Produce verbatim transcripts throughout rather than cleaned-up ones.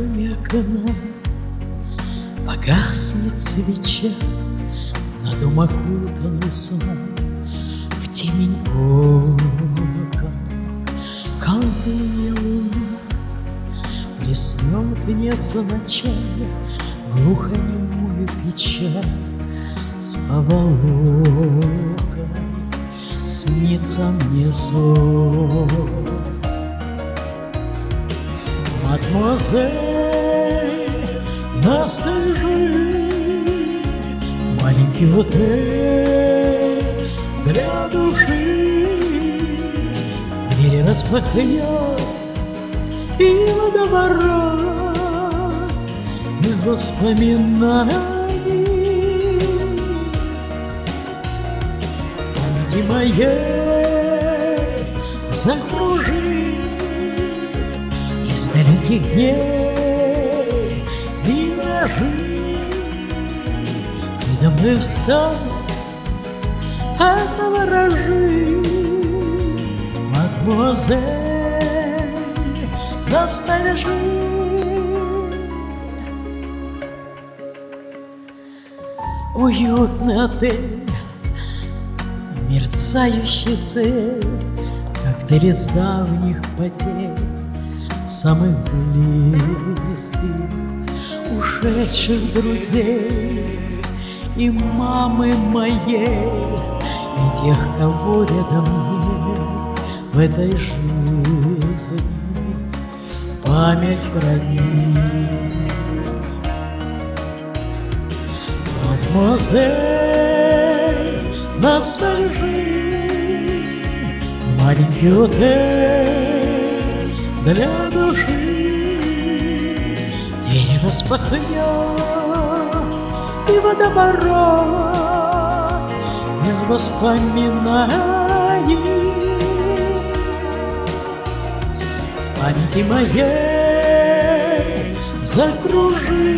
раме окна погаснет свеча, на дом окутанный сном, в темень окон колдунья луна плеснет невзначай глухонемую печаль. С поволокой снится мне сон. Мадемуазель, ностальжи, маленький отель для души. Двери распахнет и водоворот из воспоминаний. Памяти моей закружи из далеких дней миражи. Передо мной встал отворожи, мадемуазель, ностальжи. Уютный отель, мерцающий свет, коктейль из давних потерь, самых близких, ушедших друзей и мамы моей, и тех, кого рядом нет в этой жизни. Память хранит. Мадемуазель, ностальжи, маленький отель для души. Двери распахнет и водоворот из воспоминаний. В памяти моей закружи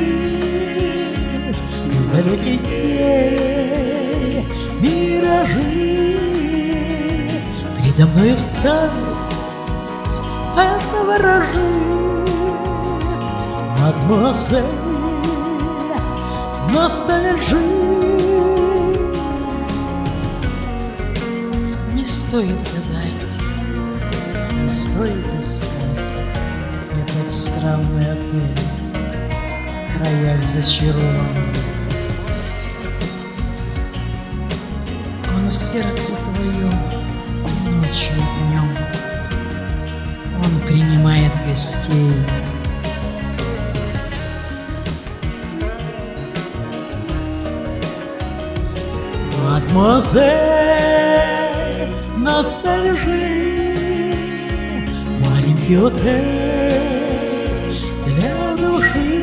из далеких дней миражи. Передо мной встанут отворожи, мадемуазель, ностальжи. Не стоит гадать, не стоит искать этот странный отель в краях зачарованных. Он в сердце твоем ночью и днем, он принимает гостей. Мадемуазель, ностальжи, маленький отель для души.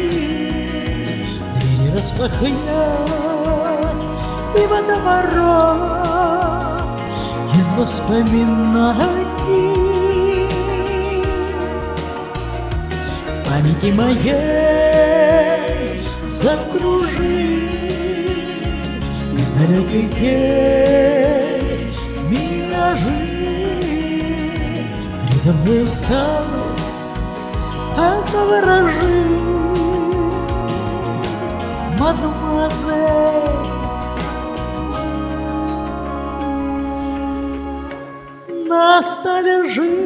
Двери распахнет и водоворот из воспоминаний. В памяти моей закружи из далеких дней миражи. Передо мной встанут отворожи, мадемуазель, ностальжи.